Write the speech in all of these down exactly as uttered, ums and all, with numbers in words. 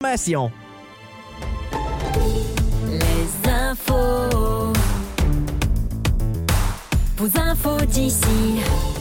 Information. Les infos. Vos infos d'ici.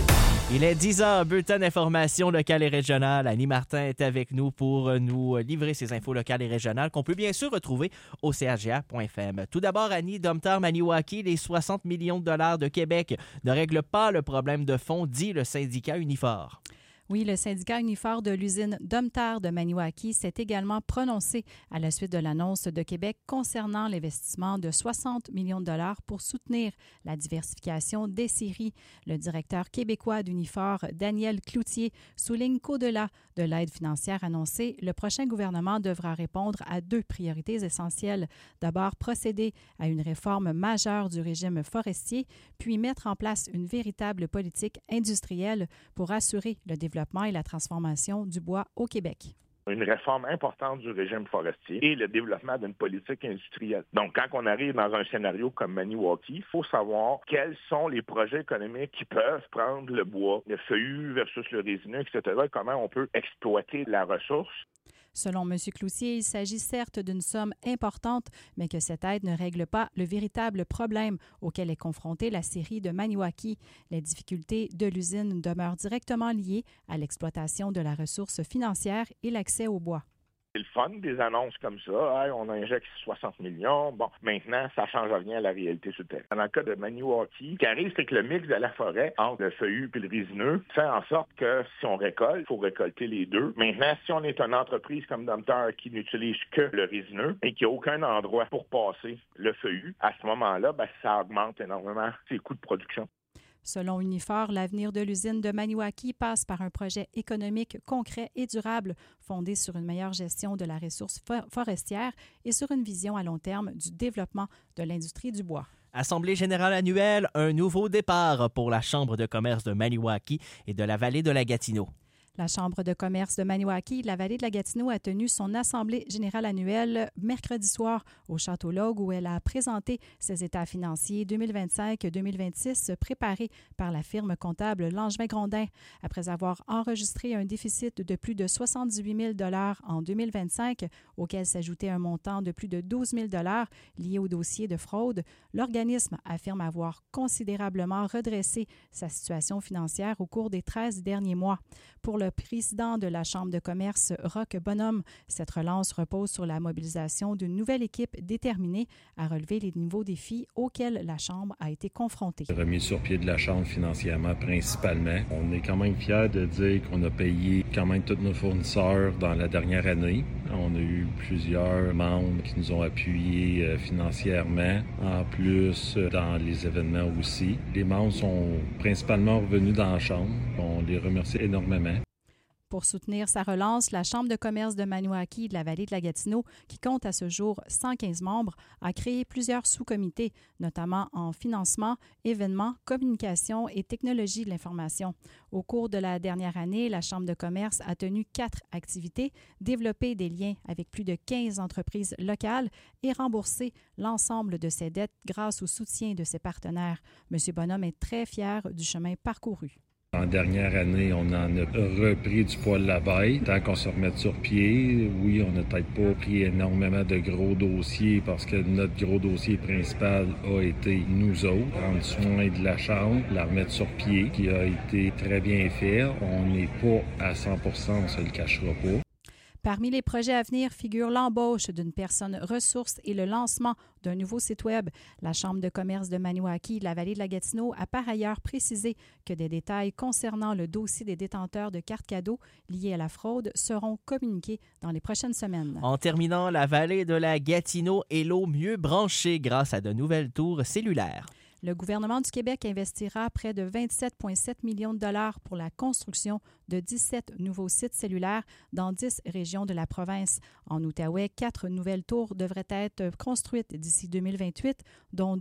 Il est dix heures, bulletin d'information locale et régionale. Annie Martin est avec nous pour nous livrer ces infos locales et régionales qu'on peut bien sûr retrouver au c h g a point f m. Tout d'abord, Annie, Domtar Maniwaki, les soixante millions de dollars de Québec ne règlent pas le problème de fond, dit le syndicat Unifor. Oui, le syndicat Unifor de l'usine Domtar de Maniwaki s'est également prononcé à la suite de l'annonce de Québec concernant l'investissement de soixante millions de dollars pour soutenir la diversification des scieries. Le directeur québécois d'Unifor, Daniel Cloutier, souligne qu'au-delà de l'aide financière annoncée, le prochain gouvernement devra répondre à deux priorités essentielles. D'abord, procéder à une réforme majeure du régime forestier, puis mettre en place une véritable politique industrielle pour assurer le développement et la transformation du bois au Québec. Une réforme importante du régime forestier et le développement d'une politique industrielle. Donc, quand on arrive dans un scénario comme Maniwaki, il faut savoir quels sont les projets économiques qui peuvent prendre le bois, le feuillu versus le résineux, et cetera, et comment on peut exploiter la ressource. Selon M. Cloutier, il s'agit certes d'une somme importante, mais que cette aide ne règle pas le véritable problème auquel est confrontée la scierie de Maniwaki. Les difficultés de l'usine demeurent directement liées à l'exploitation de la ressource financière et l'accès au bois. C'est le fun, des annonces comme ça. Hey, on injecte soixante millions. Bon, maintenant, ça ne change rien à la réalité sur le terrain. Dans le cas de Maniwaki, ce qui arrive, c'est que le mix de la forêt entre le feuillu et le résineux fait en sorte que si on récolte, il faut récolter les deux. Maintenant, si on est une entreprise comme Domtar qui n'utilise que le résineux et qui n'a aucun endroit pour passer le feuillu, à ce moment-là, ben, ça augmente énormément ses coûts de production. Selon Unifor, l'avenir de l'usine de Maniwaki passe par un projet économique concret et durable fondé sur une meilleure gestion de la ressource forestière et sur une vision à long terme du développement de l'industrie du bois. Assemblée générale annuelle, un nouveau départ pour la Chambre de commerce de Maniwaki et de la vallée de la Gatineau. La Chambre de commerce de Maniwaki, la vallée de la Gatineau, a tenu son assemblée générale annuelle mercredi soir au Château Logue où elle a présenté ses états financiers deux mille vingt-cinq deux mille vingt-six préparés par la firme comptable Langevin-Grondin. Après avoir enregistré un déficit de plus de soixante-dix-huit mille dollars en deux mille vingt-cinq, auquel s'ajoutait un montant de plus de douze mille dollars lié au dossier de fraude, l'organisme affirme avoir considérablement redressé sa situation financière au cours des treize derniers mois. Pour le président de la Chambre de commerce, Roch Bonhomme, cette relance repose sur la mobilisation d'une nouvelle équipe déterminée à relever les nouveaux défis auxquels la Chambre a été confrontée. Remis sur pied de la Chambre financièrement principalement. On est quand même fiers de dire qu'on a payé quand même tous nos fournisseurs dans la dernière année. On a eu plusieurs membres qui nous ont appuyés euh, financièrement, en plus euh, dans les événements aussi. Les membres sont principalement revenus dans la Chambre. On les remercie énormément. Pour soutenir sa relance, la Chambre de commerce de Maniwaki de la vallée de la Gatineau, qui compte à ce jour cent quinze membres, a créé plusieurs sous-comités, notamment en financement, événements, communication et technologie de l'information. Au cours de la dernière année, la Chambre de commerce a tenu quatre activités, développé des liens avec plus de quinze entreprises locales et remboursé l'ensemble de ses dettes grâce au soutien de ses partenaires. M. Bonhomme est très fier du chemin parcouru. En dernière année, on en a repris du poil à la bête. Tant qu'on se remette sur pied, oui, on n'a peut-être pas pris énormément de gros dossiers parce que notre gros dossier principal a été nous autres, prendre soin de la Chambre, la remettre sur pied, qui a été très bien fait. On n'est pas à cent pour cent, on ne se le cachera pas. Parmi les projets à venir figure l'embauche d'une personne ressource et le lancement d'un nouveau site Web. La Chambre de commerce de Maniwaki de la vallée de la Gatineau a par ailleurs précisé que des détails concernant le dossier des détenteurs de cartes cadeaux liés à la fraude seront communiqués dans les prochaines semaines. En terminant, la vallée de la Gatineau est l'eau mieux branchée grâce à de nouvelles tours cellulaires. Le gouvernement du Québec investira près de vingt-sept virgule sept millions de dollars pour la construction de dix-sept nouveaux sites cellulaires dans dix régions de la province. En Outaouais, quatre nouvelles tours devraient être construites d'ici deux mille vingt-huit, dont deux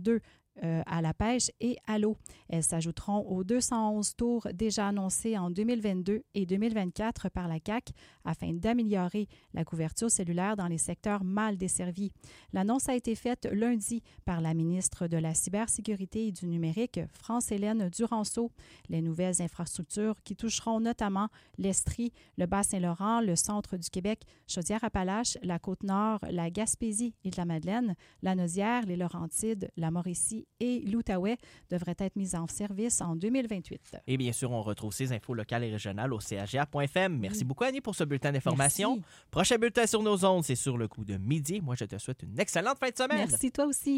euh, à la pêche et à l'eau. Elles s'ajouteront aux deux cent onze tours déjà annoncés en deux mille vingt-deux et deux mille vingt-quatre par la C A Q afin d'améliorer la couverture cellulaire dans les secteurs mal desservis. L'annonce a été faite lundi par la ministre de la Cybersécurité et du Numérique, France-Hélène Duranceau. Les nouvelles infrastructures qui toucheront notamment l'Estrie, le Bas-Saint-Laurent, le centre du Québec, Chaudière-Appalaches, la Côte-Nord, la Gaspésie et de la Madeleine, la Naudière, les Laurentides, la Mauricie et l'Outaouais devraient être mises en service en deux mille vingt-huit. Et bien sûr, on retrouve ces infos locales et régionales au c a g a point f m. Merci beaucoup, Annie, pour ce bulletin d'information. Merci. Prochain bulletin sur nos ondes, c'est sur le coup de midi. Moi, je te souhaite une excellente fin de semaine. Merci, toi aussi.